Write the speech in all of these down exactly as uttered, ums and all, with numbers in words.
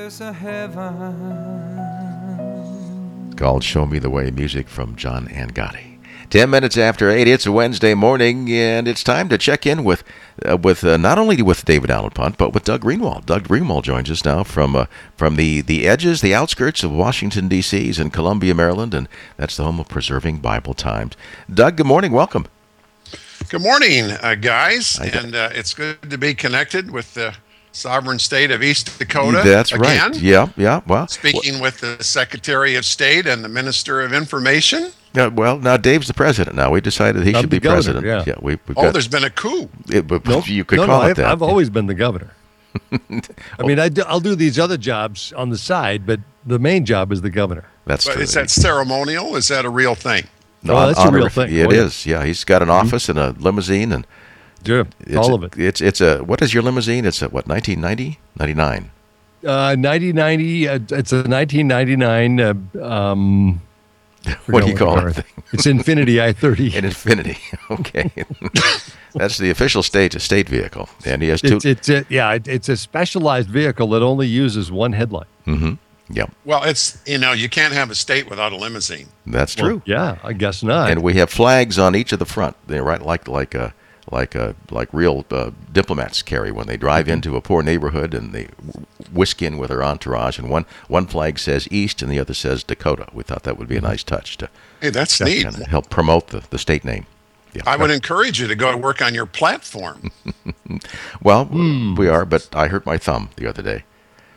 there's a heaven. Called Show Me the Way, music from John Angotti. Ten minutes after eight, it's a Wednesday morning, and it's time to check in with uh, with uh, not only with David Allen Punt, but with Doug Greenwald. Doug Greenwald joins us now from uh, from the, the edges, the outskirts of Washington, D C He's in Columbia, Maryland, and that's the home of Preserving Bible Times. Doug, good morning. Welcome. Good morning, uh, guys, and uh, it's good to be connected with the sovereign state of East Dakota. That's again. right. Yeah, yeah. Well, speaking well, with the Secretary of State and the Minister of Information. Yeah, well, now Dave's the president. Now we decided he I'm should be governor, president. yeah, yeah we, we've oh, got, there's been a coup. It, but nope. You could no, call no, it I've, that. I've always been the governor. I mean, I do, I'll do these other jobs on the side, but the main job is the governor. That's but true. Is that ceremonial? Is that a real thing? No, oh, that's a real thing. It oh, yeah. is. Yeah, he's got an office and a limousine, and yeah, all of it. It's it's a what is your limousine? It's a what nineteen ninety, ninety-nine. Uh, nineteen ninety. Uh, it's a nineteen ninety-nine. Uh, um, what do you call it? It's Infinity I thirty. An Infinity. Okay, that's the official state state vehicle, and he has two. It's, it's a, yeah, it, it's a specialized vehicle that only uses one headlight. Mm-hmm. Yep. Well, it's you know you can't have a state without a limousine. That's true. Well, yeah, I guess not. And we have flags on each of the front. They're right like like a. like uh, like real uh, diplomats carry when they drive into a poor neighborhood and they whisk in with their entourage. And one, one flag says East and the other says Dakota. We thought that would be a nice touch to hey, that's neat. Kind of help promote the, the state name. Yeah. I would encourage you to go work on your platform. Well, mm. we are, but I hurt my thumb the other day.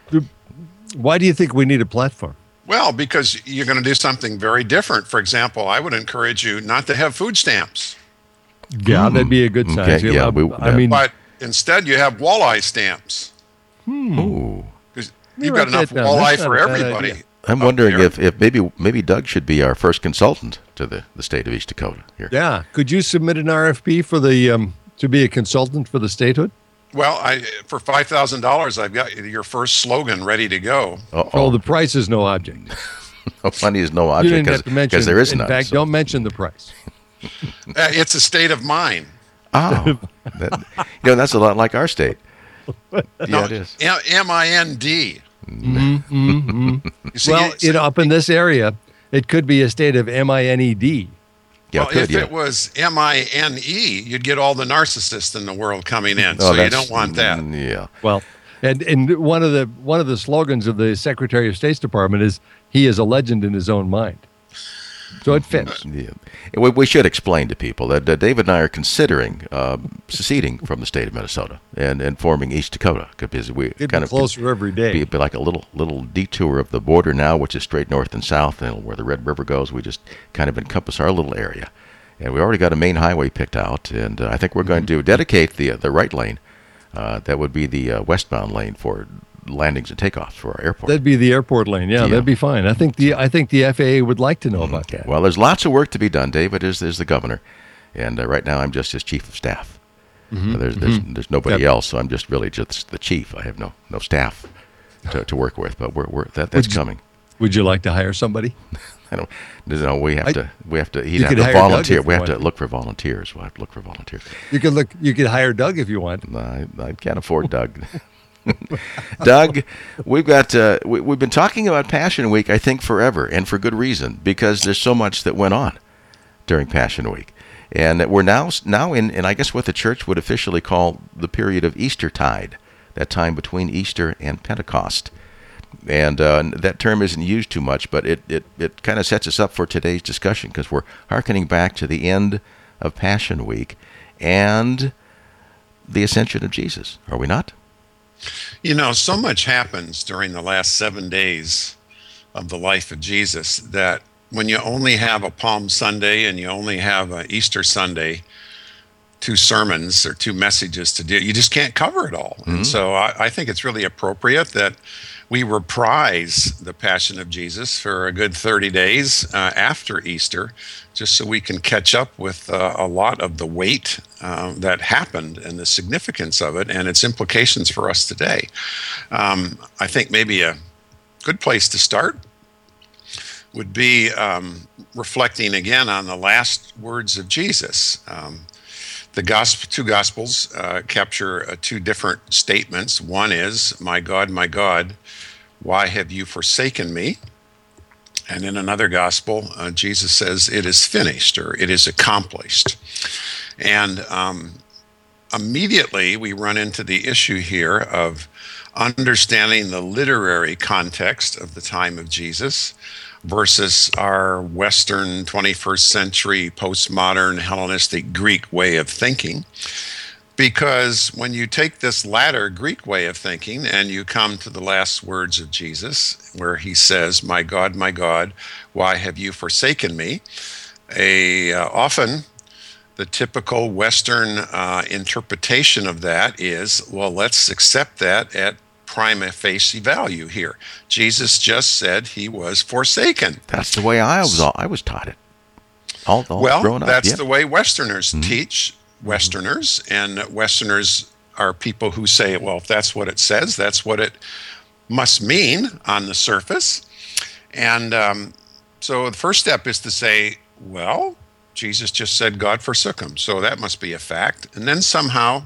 Why do you think we need a platform? Well, because you're going to do something very different. For example, I would encourage you not to have food stamps. Yeah, that'd be a good sign. Okay, yeah, we, I mean, but instead you have walleye stamps. Hmm. Because you've got enough walleye for everybody. I'm wondering if, if maybe maybe Doug should be our first consultant to the, the state of East Dakota here. Yeah, could you submit an R F P for the um, to be a consultant for the statehood? Well, I for five thousand dollars, I've got your first slogan ready to go. Uh-oh. Oh, the price is no object. No, money is no object because there is in none. In fact, so. don't mention the price. Uh, it's a state of mind. Oh, that, you know, that's a lot like our state. Yeah, no, it is. M I N D. Mm-hmm, mm-hmm. See, well, you know, up in this area, it could be a state of M I N E D. Yeah, well, could, if yeah. it was M I N E, you'd get all the narcissists in the world coming in. Oh, so you don't want that. Yeah. Well, and and one of the one of the slogans of the Secretary of State's Department is he is a legend in his own mind. So it fits. Yeah. We, we should explain to people that uh, David and I are considering uh, seceding from the state of Minnesota and, and forming East Dakota because we Getting kind of closer every day. Be, be like a little little detour of the border now, which is straight north and south, and where the Red River goes. We just kind of encompass our little area, and we already got a main highway picked out, and uh, I think we're going to dedicate the uh, the right lane. Uh, that would be the uh, westbound lane for landings and takeoffs for our airport. That'd be the airport lane. Yeah, yeah, that'd be fine. I think the I think the F A A would like to know about that. Well, there's lots of work to be done. David is is the governor, and uh, right now I'm just his chief of staff. Mm-hmm. Uh, there's there's mm-hmm. there's nobody yep. else, so I'm just really just the chief. I have no no staff to, to work with, but we're we're that that's would coming. You, would you like to hire somebody? I don't. No, we have I, to. We have to. He'd you have could to hire volunteer. Doug if We you have to want. look for volunteers. We'll have to look for volunteers. You could look. You could hire Doug if you want. I, I can't afford Doug. Doug, we've got uh, we, we've been talking about Passion Week, I think, forever, and for good reason, because there's so much that went on during Passion Week, and we're now now in, and I guess what the church would officially call the period of Eastertide, that time between Easter and Pentecost. And uh, that term isn't used too much, but it, it, it kind of sets us up for today's discussion because we're hearkening back to the end of Passion Week and the ascension of Jesus, are we not? You know, so much happens during the last seven days of the life of Jesus that when you only have a Palm Sunday and you only have an Easter Sunday, two sermons or two messages to do, you just can't cover it all. Mm-hmm. And so I, I think it's really appropriate that we reprise the Passion of Jesus for a good thirty days uh, after Easter, just so we can catch up with uh, a lot of the weight uh, that happened and the significance of it and its implications for us today. Um, I think maybe a good place to start would be um, reflecting again on the last words of Jesus. Um, The gospel, two Gospels uh, capture uh, two different statements. One is, "My God, my God, why have you forsaken me? And in another gospel, uh, Jesus says, it is finished, or it is accomplished. And um, immediately we run into the issue here of understanding the literary context of the time of Jesus versus our Western twenty-first century postmodern Hellenistic Greek way of thinking. Because when you take this latter Greek way of thinking and you come to the last words of Jesus, where he says, my God, my God, why have you forsaken me? A, uh, often the typical Western uh, interpretation of that is, well, let's accept that at prima facie value here. Jesus just said he was forsaken. That's the way I was I was taught it. All, all well, growing up, that's yeah. the way Westerners Mm-hmm. teach. Westerners, and Westerners are people who say, well, if that's what it says, that's what it must mean on the surface. And um, so the first step is to say, well, Jesus just said God forsook him, so that must be a fact. And then somehow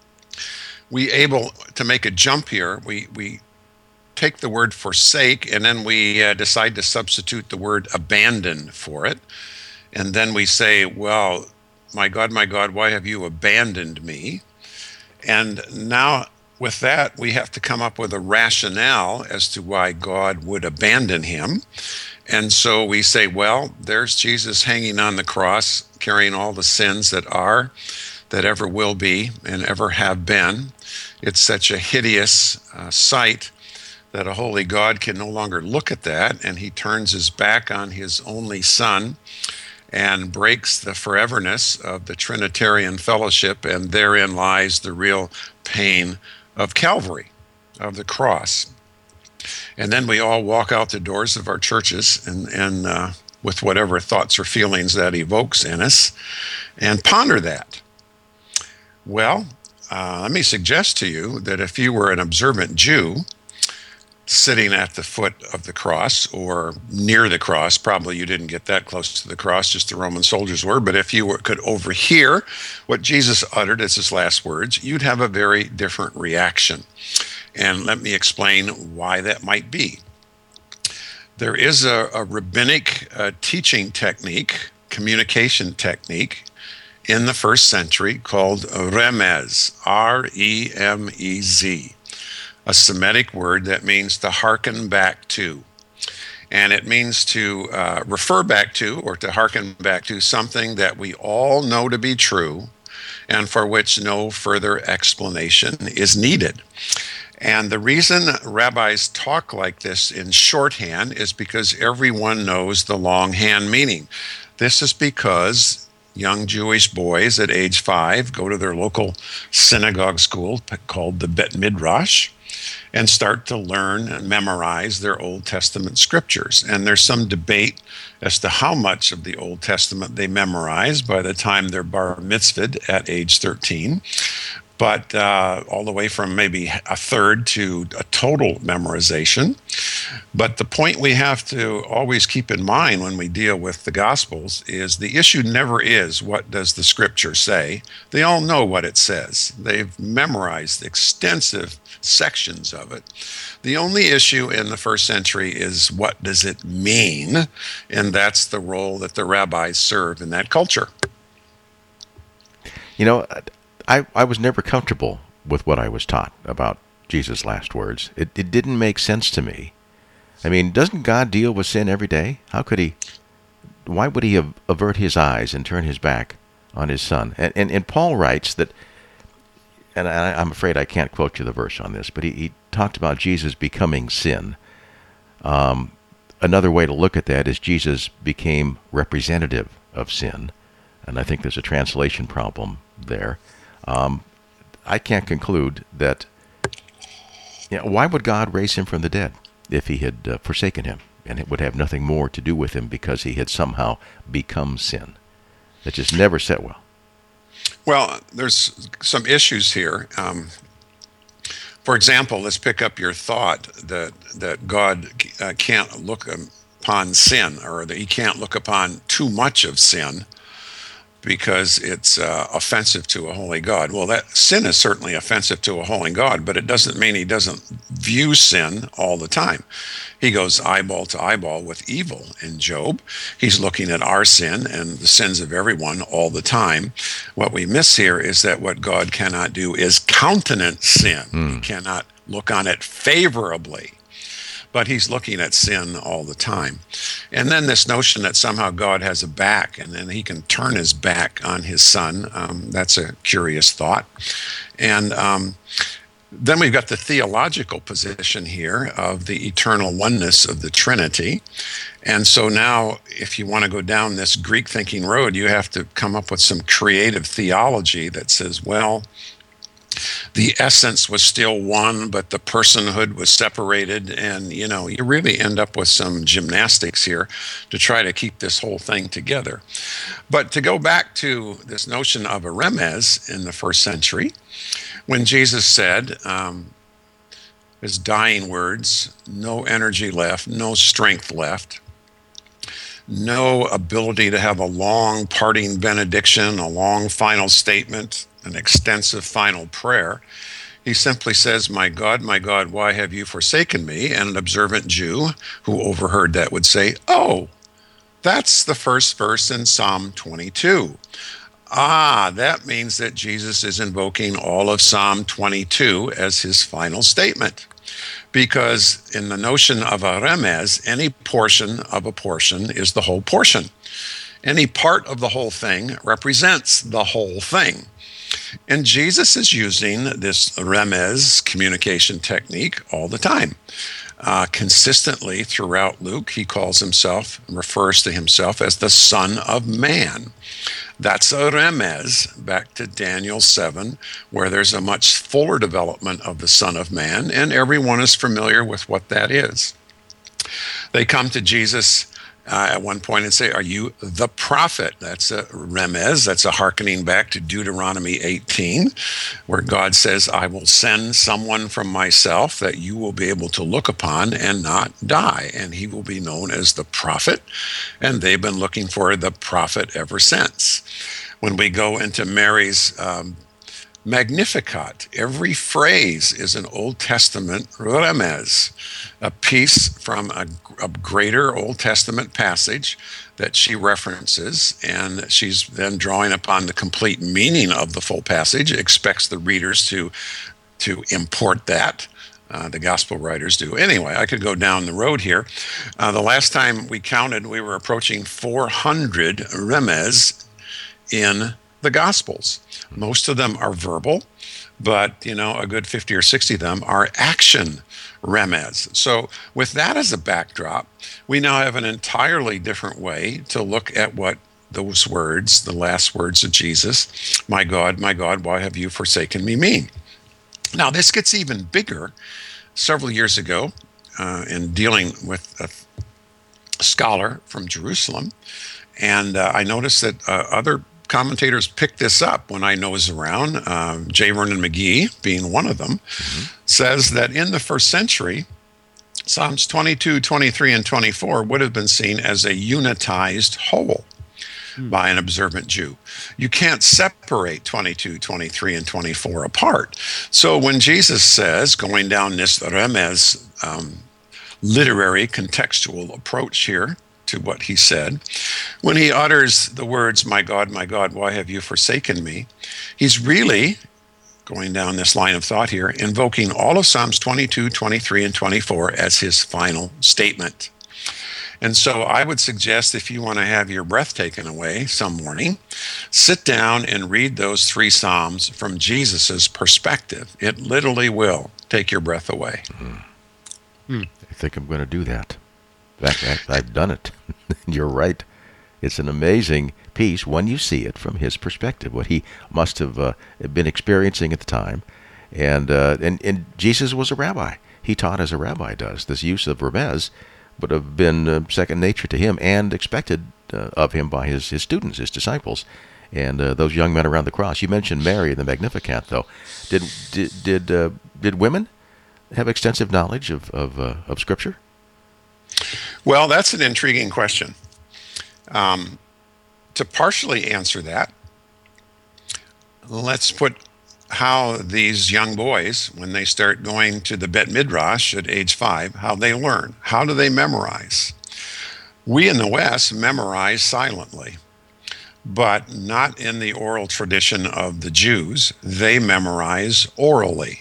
we able to make a jump here. We we take the word forsake, and then we uh, decide to substitute the word abandon for it. And then we say, well, my God, my God, why have you abandoned me? And now with that, we have to come up with a rationale as to why God would abandon him. And so we say, well, there's Jesus hanging on the cross, carrying all the sins that are, that ever will be, and ever have been. It's such a hideous uh, sight that a holy God can no longer look at that, and he turns his back on his only son and breaks the foreverness of the Trinitarian fellowship, and therein lies the real pain of Calvary, of the cross. And then we all walk out the doors of our churches and, and uh, with whatever thoughts or feelings that evokes in us, and ponder that. Well, uh, let me suggest to you that if you were an observant Jew sitting at the foot of the cross or near the cross, probably you didn't get that close to the cross, just the Roman soldiers were, but if you were, could overhear what Jesus uttered as his last words, you'd have a very different reaction. And let me explain why that might be. There is a, a rabbinic uh, teaching technique, communication technique, in the first century called remez, R E M E Z. A Semitic word that means to hearken back to. And it means to uh, refer back to, or to hearken back to, something that we all know to be true and for which no further explanation is needed. And the reason rabbis talk like this in shorthand is because everyone knows the longhand meaning. This is because young Jewish boys at age five go to their local synagogue school called the Bet Midrash and start to learn and memorize their Old Testament scriptures. And there's some debate as to how much of the Old Testament they memorize by the time they're bar mitzvahed at age thirteen. But uh, all the way from maybe a third to a total memorization. But the point we have to always keep in mind when we deal with the Gospels is the issue never is, what does the Scripture say? They all know what it says. They've memorized extensive sections of it. The only issue in the first century is, what does it mean? And that's the role that the rabbis serve in that culture. You know, I, I was never comfortable with what I was taught about Jesus' last words. It, it didn't make sense to me. I mean, doesn't God deal with sin every day? How could he, why would he avert his eyes and turn his back on his son? And, and, and Paul writes that, and I, I'm afraid I can't quote you the verse on this, but he, he talked about Jesus becoming sin. Um, another way to look at that is Jesus became representative of sin. And I think there's a translation problem there. Um, I can't conclude that, you know, why would God raise him from the dead if he had uh, forsaken him, and it would have nothing more to do with him because he had somehow become sin? That just never set well. Well, there's some issues here. Um, for example, let's pick up your thought that, that God uh, can't look upon sin, or that he can't look upon too much of sin, because it's uh, offensive to a holy God. Well, that sin is certainly offensive to a holy God, but it doesn't mean he doesn't view sin all the time. He goes eyeball to eyeball with evil in Job. He's looking at our sin and the sins of everyone all the time. What we miss here is that what God cannot do is countenance sin. Mm. He cannot look on it favorably. But he's looking at sin all the time. And then this notion that somehow God has a back and then he can turn his back on his son, um, that's a curious thought. And um, then we've got the theological position here of the eternal oneness of the Trinity. And so now, if you want to go down this Greek thinking road, you have to come up with some creative theology that says, well, the essence was still one, but the personhood was separated. And, you know, you really end up with some gymnastics here to try to keep this whole thing together. But to go back to this notion of a remez in the first century, when Jesus said, um, his dying words, no energy left, no strength left, no ability to have a long parting benediction, a long final statement, an extensive final prayer. He simply says, my God, my God, why have you forsaken me? And an observant Jew who overheard that would say, oh, that's the first verse in Psalm twenty-two. Ah, that means that Jesus is invoking all of Psalm twenty-two as his final statement. Because in the notion of a remez, any portion of a portion is the whole portion. Any part of the whole thing represents the whole thing. And Jesus is using this remez communication technique all the time. Uh, consistently throughout Luke, he calls himself, refers to himself as the Son of Man. That's a remez back to Daniel seven, where there's a much fuller development of the Son of Man, and everyone is familiar with what that is. They come to Jesus uh, at one point and say, are you the prophet? That's a remez. That's a hearkening back to Deuteronomy eighteen, where God says, I will send someone from myself that you will be able to look upon and not die. And he will be known as the prophet. And they've been looking for the prophet ever since. When we go into Mary's um, Magnificat, every phrase is an Old Testament remez, a piece from a, a greater Old Testament passage that she references, and she's then drawing upon the complete meaning of the full passage, expects the readers to, to import that. Uh, the gospel writers do. Anyway, I could go down the road here. Uh, the last time we counted, we were approaching four hundred remez in the Gospels. Most of them are verbal, but, you know, a good fifty or sixty of them are action remez. So with that as a backdrop, we now have an entirely different way to look at what those words, the last words of Jesus, my God, my God, why have you forsaken me, mean. Now, this gets even bigger. Several years ago, uh, in dealing with a scholar from Jerusalem, and uh, I noticed that uh, other commentators picked this up when I nosed around. Uh, J. Vernon McGee, being one of them, mm-hmm. says that in the first century, Psalms twenty-two, twenty-three, and twenty-four would have been seen as a unitized whole mm. by an observant Jew. You can't separate twenty-two, twenty-three, and twenty-four apart. So when Jesus says, going down this remez, um, literary contextual approach here to what he said, when he utters the words, my God, my God, why have you forsaken me? He's really, going down this line of thought here, invoking all of Psalms twenty-two, twenty-three, and twenty-four as his final statement. And so I would suggest, if you want to have your breath taken away some morning, sit down and read those three Psalms from Jesus's perspective. It literally will take your breath away. Mm. Hmm. I think I'm going to do that. In fact, I've done it. You're right. It's an amazing piece when you see it from his perspective, what he must have uh, been experiencing at the time. And, uh, and and Jesus was a rabbi. He taught as a rabbi does. This use of remez would have been uh, second nature to him and expected uh, of him by his, his students, his disciples, and uh, those young men around the cross. You mentioned Mary in the Magnificat, though. Did did did, uh, did women have extensive knowledge of of, uh, of Scripture? Well, that's an intriguing question. Um, to partially answer that, let's put how these young boys, when they start going to the Bet Midrash at age five, how they learn. How do they memorize? We in the West memorize silently, but not in the oral tradition of the Jews. They memorize orally.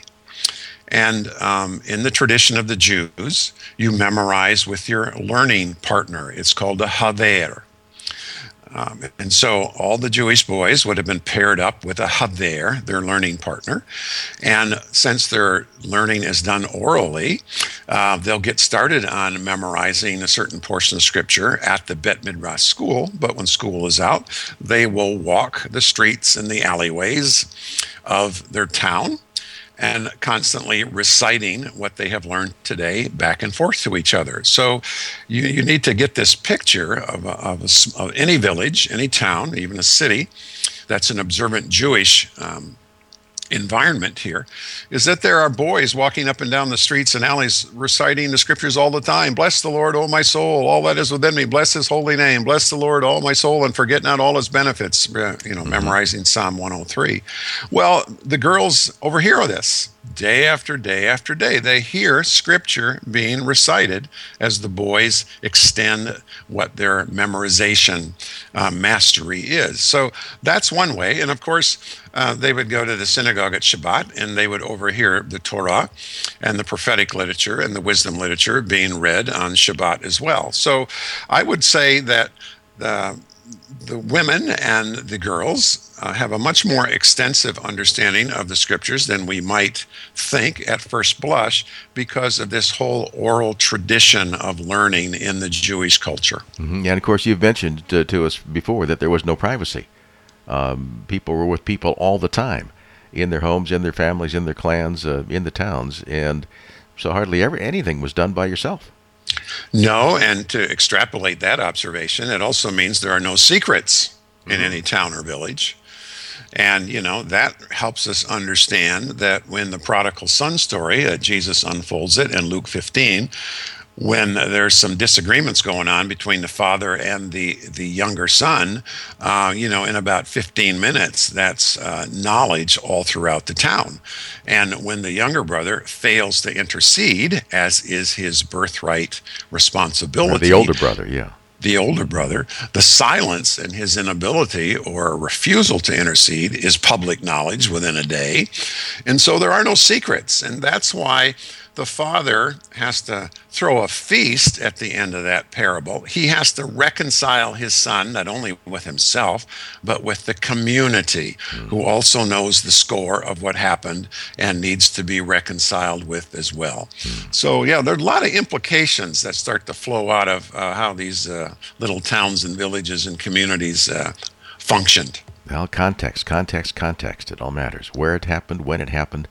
And um, in the tradition of the Jews, you memorize with your learning partner. It's called a haver. Um, and so all the Jewish boys would have been paired up with a haver, their learning partner. And since their learning is done orally, uh, they'll get started on memorizing a certain portion of Scripture at the Bet Midrash school. But when school is out, they will walk the streets and the alleyways of their town and constantly reciting what they have learned today back and forth to each other. So you, you need to get this picture of, a, of, a, of any village, any town, even a city that's an observant Jewish um, environment here, is that there are boys walking up and down the streets and alleys reciting the Scriptures all the time. Bless the Lord, O my soul, all that is within me. Bless his holy name. Bless the Lord, all my soul, and forget not all his benefits. You know, mm-hmm. memorizing Psalm one oh three. Well, the girls overhear this day after day after day. They hear Scripture being recited as the boys extend what their memorization uh, mastery is. So that's one way. And of course, Uh, they would go to the synagogue at Shabbat, and they would overhear the Torah and the prophetic literature and the wisdom literature being read on Shabbat as well. So I would say that the, the women and the girls uh, have a much more extensive understanding of the Scriptures than we might think at first blush, because of this whole oral tradition of learning in the Jewish culture. Mm-hmm. And of course, you've mentioned to, to us before that there was no privacy. Um, people were with people all the time, in their homes, in their families, in their clans, uh, in the towns, and so hardly ever anything was done by yourself. No, and to extrapolate that observation, it also means there are no secrets in mm-hmm. any town or village. And, you know, that helps us understand that when the prodigal son story, uh, Jesus unfolds it in Luke fifteen, when there's some disagreements going on between the father and the, the younger son, uh, you know, in about fifteen minutes, that's uh, knowledge all throughout the town. And when the younger brother fails to intercede, as is his birthright responsibility. Or the older brother, yeah. The older brother, the silence and his inability or refusal to intercede is public knowledge within a day. And so there are no secrets. And that's why the father has to throw a feast at the end of that parable. He has to reconcile his son, not only with himself, but with the community, mm. who also knows the score of what happened and needs to be reconciled with as well. Mm. So, yeah, there are a lot of implications that start to flow out of uh, how these uh, little towns and villages and communities uh, functioned. Well, context, context, context. It all matters. Where it happened, when it happened.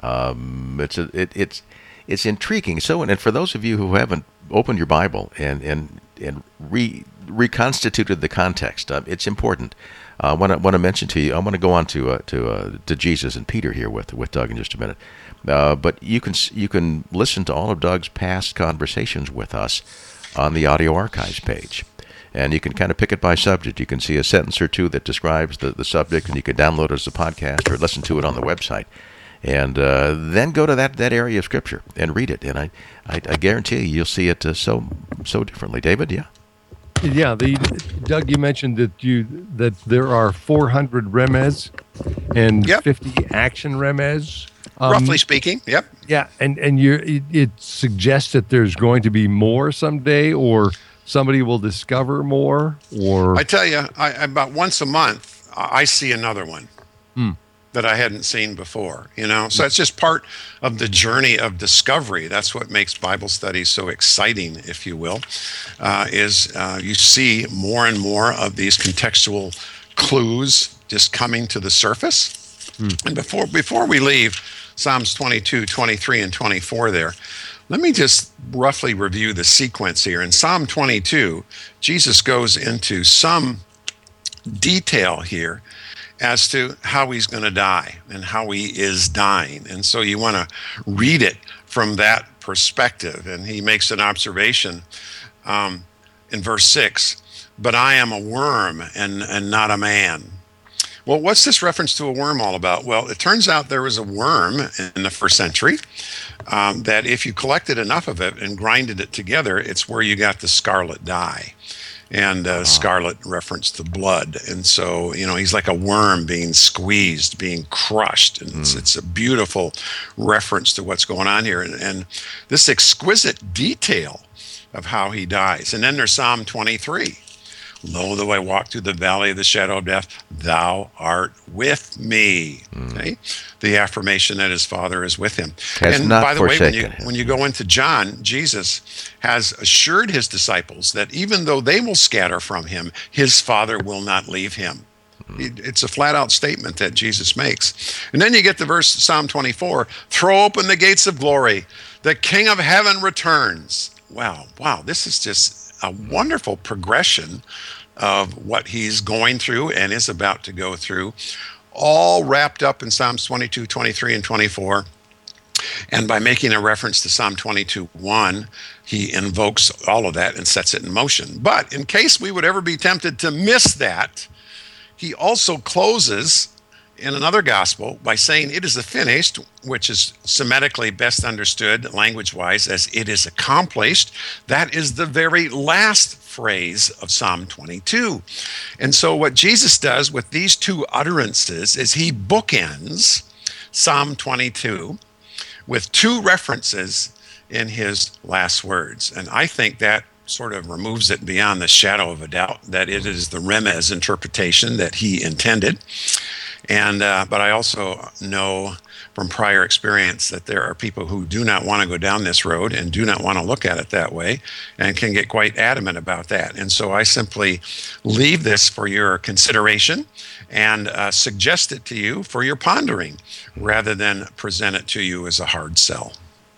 Um, it's a, it, it's It's intriguing. So, and for those of you who haven't opened your Bible and and and re, reconstituted the context, uh, it's important. I uh, want to want to mention to you. I want to go on to uh, to uh, to Jesus and Peter here with with Doug in just a minute. Uh, but you can you can listen to all of Doug's past conversations with us on the audio archives page, and you can kind of pick it by subject. You can see a sentence or two that describes the the subject, and you can download it as a podcast or listen to it on the website. And uh, then go to that, that area of Scripture and read it. And I, I, I guarantee you, you'll see it uh, so so differently. David, yeah? Yeah, the Doug, you mentioned that you that there are four hundred remez and yep. fifty action remez. Um, Roughly speaking, yep. Yeah, and, and you it, it suggests that there's going to be more someday, or somebody will discover more, or... I tell you, I, about once a month, I see another one. Hmm. That I hadn't seen before, you know? So it's just part of the journey of discovery. That's what makes Bible study so exciting, if you will, uh, is uh, you see more and more of these contextual clues just coming to the surface. Mm. And before before we leave Psalms twenty-two, twenty-three, and twenty-four there, let me just roughly review the sequence here. In Psalm twenty-two, Jesus goes into some detail here as to how he's going to die and how he is dying. And so you want to read it from that perspective. And he makes an observation um, in verse six, but I am a worm and, and not a man. Well, what's this reference to a worm all about? Well, it turns out there was a worm in the first century um, that if you collected enough of it and grinded it together, it's where you got the scarlet dye. And uh, scarlet referenced the blood. And so, you know, he's like a worm being squeezed, being crushed. And mm. it's, it's a beautiful reference to what's going on here. And, and this exquisite detail of how he dies. And then there's Psalm twenty-three. Lo, though I walk through the valley of the shadow of death, thou art with me. Mm. Okay? The affirmation that his Father is with him. Has and not by the way, when you, him. when you go into John, Jesus has assured his disciples that even though they will scatter from him, his Father will not leave him. Mm. It's a flat-out statement that Jesus makes. And then you get to verse Psalm twenty-four, throw open the gates of glory. The King of heaven returns. Wow, wow, this is just a wonderful progression of what he's going through and is about to go through, all wrapped up in Psalms twenty-two, twenty-three, and twenty-four. And by making a reference to Psalm twenty-two one, he invokes all of that and sets it in motion. But in case we would ever be tempted to miss that, he also closes in another gospel by saying it is finished, which is Semitically best understood language-wise as it is accomplished. That is the very last phrase of Psalm twenty-two. And so what Jesus does with these two utterances is he bookends Psalm twenty-two with two references in his last words. And I think that sort of removes it beyond the shadow of a doubt that it is the Remez interpretation that he intended. And uh, but I also know from prior experience that there are people who do not want to go down this road and do not want to look at it that way and can get quite adamant about that. And so I simply leave this for your consideration and uh, suggest it to you for your pondering rather than present it to you as a hard sell.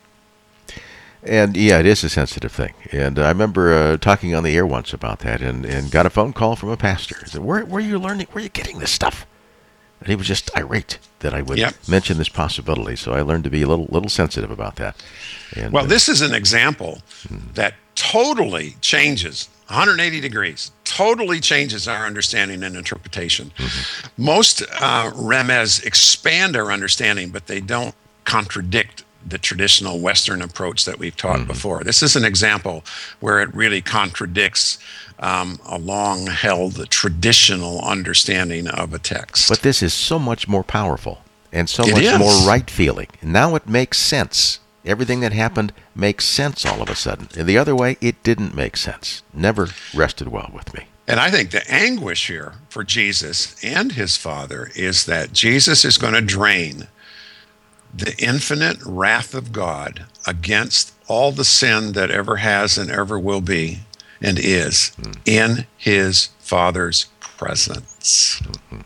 And yeah, it is a sensitive thing. And I remember uh, talking on the air once about that and, and got a phone call from a pastor. He said, where, where are you learning? Where are you getting this stuff? And he was just irate that I would yep. mention this possibility. So I learned to be a little little sensitive about that. And, well, uh, this is an example hmm. that totally changes one hundred eighty degrees, totally changes our understanding and interpretation. Mm-hmm. Most uh, Remez expand our understanding, but they don't contradict the traditional Western approach that we've taught mm-hmm. before. This is an example where it really contradicts um, a long-held traditional understanding of a text. But this is so much more powerful and so it much is. more right-feeling. Now it makes sense. Everything that happened makes sense all of a sudden. And the other way, it didn't make sense. Never rested well with me. And I think the anguish here for Jesus and his Father is that Jesus is going to drain the infinite wrath of God against all the sin that ever has and ever will be and is mm. in his Father's presence. Mm-hmm.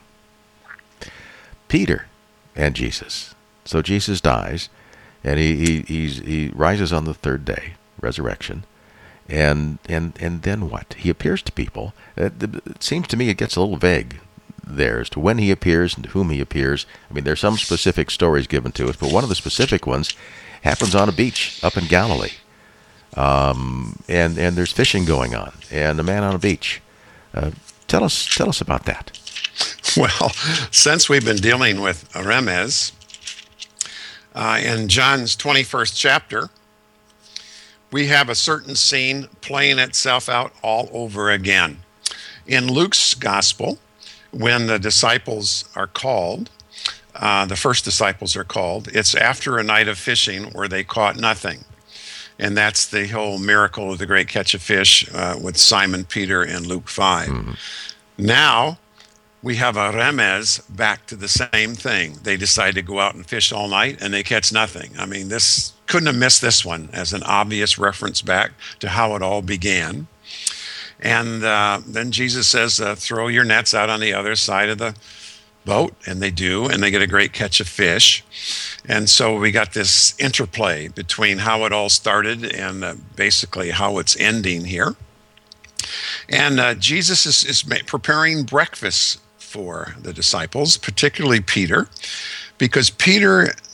Peter and Jesus. So Jesus dies, and he he he's, he rises on the third day, resurrection, and and and then what? He appears to people. It, it seems to me it gets a little vague there as to when he appears and to whom he appears. I mean, there's some specific stories given to us, but one of the specific ones happens on a beach up in Galilee. Um, and, and there's fishing going on, and a man on a beach. Uh, tell us tell us about that. Well, since we've been dealing with Remez, uh, in John's twenty-first chapter, we have a certain scene playing itself out all over again. In Luke's gospel, when the disciples are called, uh, the first disciples are called, it's after a night of fishing where they caught nothing. And that's the whole miracle of the great catch of fish uh, with Simon Peter in Luke five. Mm-hmm. Now, we have a Remez back to the same thing. They decide to go out and fish all night, and they catch nothing. I mean, this couldn't have missed this one as an obvious reference back to how it all began. And uh, then Jesus says, uh, throw your nets out on the other side of the boat, and they do, and they get a great catch of fish. And so we got this interplay between how it all started and uh, basically how it's ending here. And uh, Jesus is, is ma- preparing breakfast for the disciples, particularly Peter, because Peter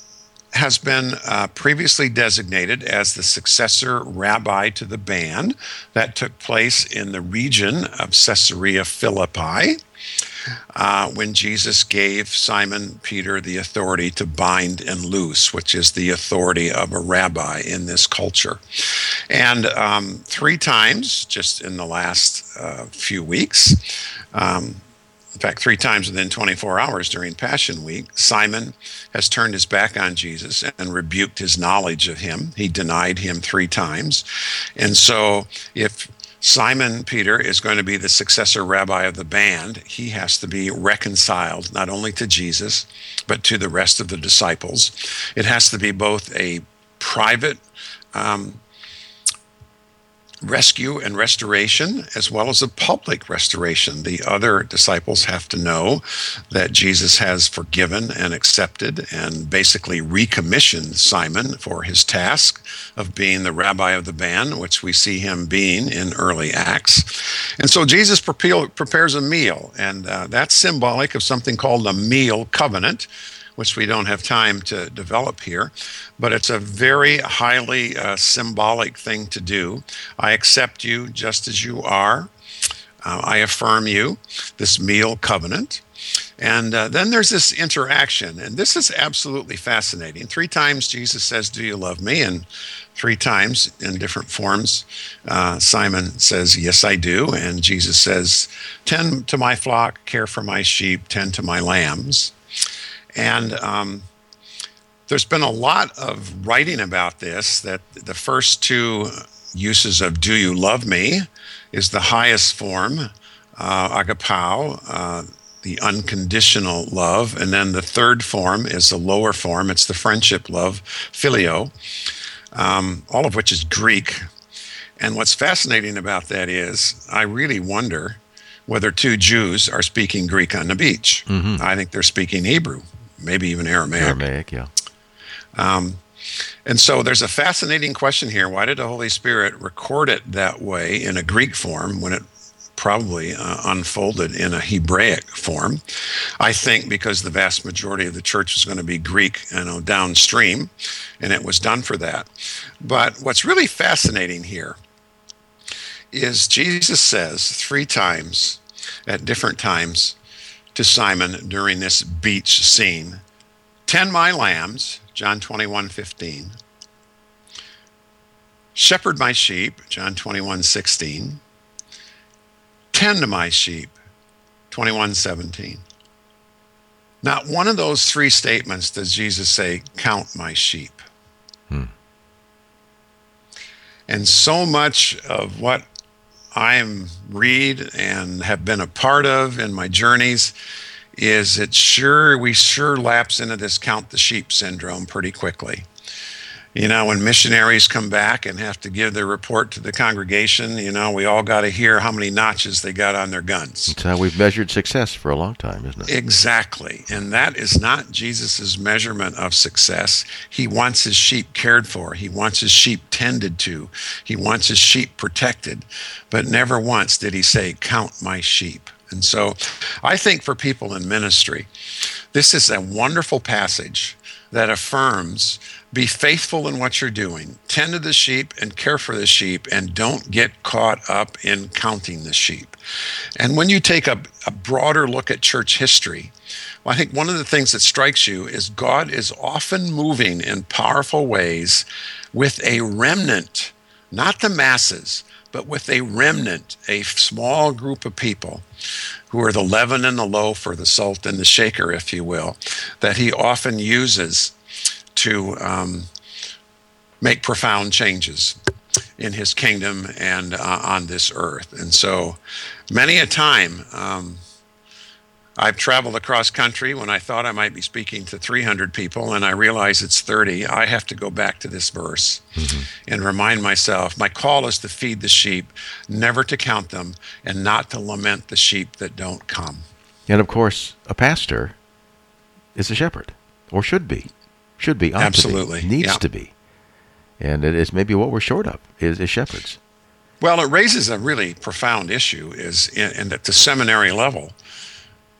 has been uh, previously designated as the successor rabbi to the band. That took place in the region of Caesarea Philippi uh, when Jesus gave Simon Peter the authority to bind and loose, which is the authority of a rabbi in this culture. And um, three times, just in the last uh, few weeks, um, in fact, three times within twenty-four hours during Passion Week, Simon has turned his back on Jesus and rebuked his knowledge of him. He denied him three times. And so if Simon Peter is going to be the successor rabbi of the band, he has to be reconciled not only to Jesus, but to the rest of the disciples. It has to be both a private um, rescue and restoration, as well as a public restoration. The other disciples have to know that Jesus has forgiven and accepted and basically recommissioned Simon for his task of being the rabbi of the band, which we see him being in early Acts. And so Jesus prepares a meal, and uh, that's symbolic of something called a meal covenant, which we don't have time to develop here, but it's a very highly uh, symbolic thing to do. I accept you just as you are. Uh, I affirm you, this meal covenant. And uh, then there's this interaction, and this is absolutely fascinating. Three times Jesus says, "Do you love me?" And three times in different forms, uh, Simon says, "Yes, I do." And Jesus says, "Tend to my flock, care for my sheep, tend to my lambs." And um, there's been a lot of writing about this, that the first two uses of "do you love me" is the highest form, uh, agapao, uh, the unconditional love. And then the third form is the lower form. It's the friendship love, phileo, um, all of which is Greek. And what's fascinating about that is I really wonder whether two Jews are speaking Greek on the beach. Mm-hmm. I think they're speaking Hebrew, maybe even Aramaic. Aramaic, yeah. Um, and so there's a fascinating question here. Why did the Holy Spirit record it that way in a Greek form when it probably uh, unfolded in a Hebraic form? I think because the vast majority of the church was going to be Greek, you know, downstream, and it was done for that. But what's really fascinating here is Jesus says three times at different times to Simon during this beach scene, "Tend my lambs," John twenty-one fifteen. "Shepherd my sheep," John twenty-one sixteen. "Tend to my sheep," twenty-one seventeen. Not one of those three statements does Jesus say, "Count my sheep." Hmm. And so much of what I read and have been a part of in my journeys is it sure, we sure lapse into this count the sheep syndrome pretty quickly. You know, when missionaries come back and have to give their report to the congregation, you know, we all got to hear how many notches they got on their guns. That's how we've measured success for a long time, isn't it? Exactly. And that is not Jesus's measurement of success. He wants his sheep cared for. He wants his sheep tended to. He wants his sheep protected. But never once did he say, "Count my sheep." And so I think for people in ministry, this is a wonderful passage that affirms, be faithful in what you're doing. Tend to the sheep and care for the sheep, and don't get caught up in counting the sheep. And when you take a, a broader look at church history, well, I think one of the things that strikes you is God is often moving in powerful ways with a remnant, not the masses, but with a remnant, a small group of people who are the leaven and the loaf, or the salt and the shaker, if you will, that he often uses to um, make profound changes in his kingdom and uh, on this earth. And so many a time, um, I've traveled across country when I thought I might be speaking to three hundred people, and I realize it's thirty. I have to go back to this verse mm-hmm. and remind myself, my call is to feed the sheep, never to count them, and not to lament the sheep that don't come. And of course, a pastor is a shepherd, or should be. Should be, ought Absolutely. to be, needs yeah. to be. And it is maybe what we're short of, is, is shepherds. Well, it raises a really profound issue, is in, in at the seminary level.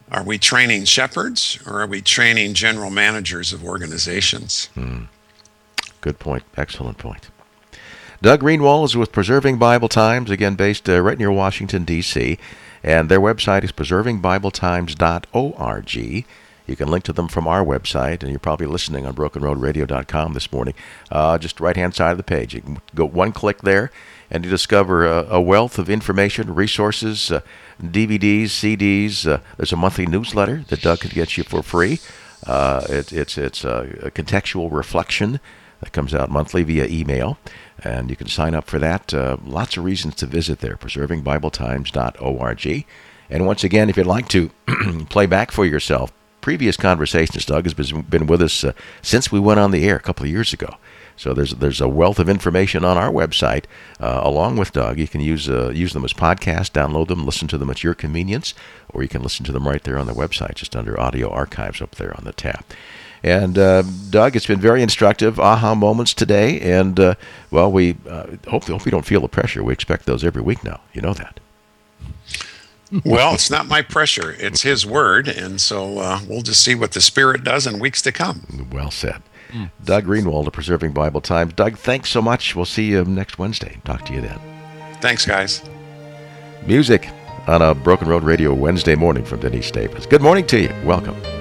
Are we training shepherds, or are we training general managers of organizations? Hmm. Good point. Excellent point. Doug Greenwald is with Preserving Bible Times, again based uh, right near Washington, D C, and their website is preserving bible times dot org. You can link to them from our website, and you're probably listening on broken road radio dot com this morning. Uh, just right-hand side of the page. You can go one click there, and you discover a, a wealth of information, resources, uh, D V Ds, C Ds. Uh, there's a monthly newsletter that Doug can get you for free. Uh, it, it's it's a, a contextual reflection that comes out monthly via email, and you can sign up for that. Uh, lots of reasons to visit there, preserving bible times dot org. And once again, if you'd like to play back for yourself previous conversations, Doug has been with us uh, since we went on the air a couple of years ago. So there's there's a wealth of information on our website, uh, along with Doug. You can use uh, use them as podcasts, download them, listen to them at your convenience, or you can listen to them right there on the website, just under Audio Archives up there on the tab. And uh, Doug, it's been very instructive, aha moments today, and uh, well, we uh, hope hope we don't feel the pressure. We expect those every week now. You know that. Well, it's not my pressure; it's His word, and so uh, we'll just see what the Spirit does in weeks to come. Well said. Mm. Doug Greenwald of Preserving Bible Times. Doug, thanks so much. We'll see you next Wednesday. Talk to you then. Thanks, guys. Music on a Broken Road Radio Wednesday morning from Denise Staples. Good morning to you. Welcome.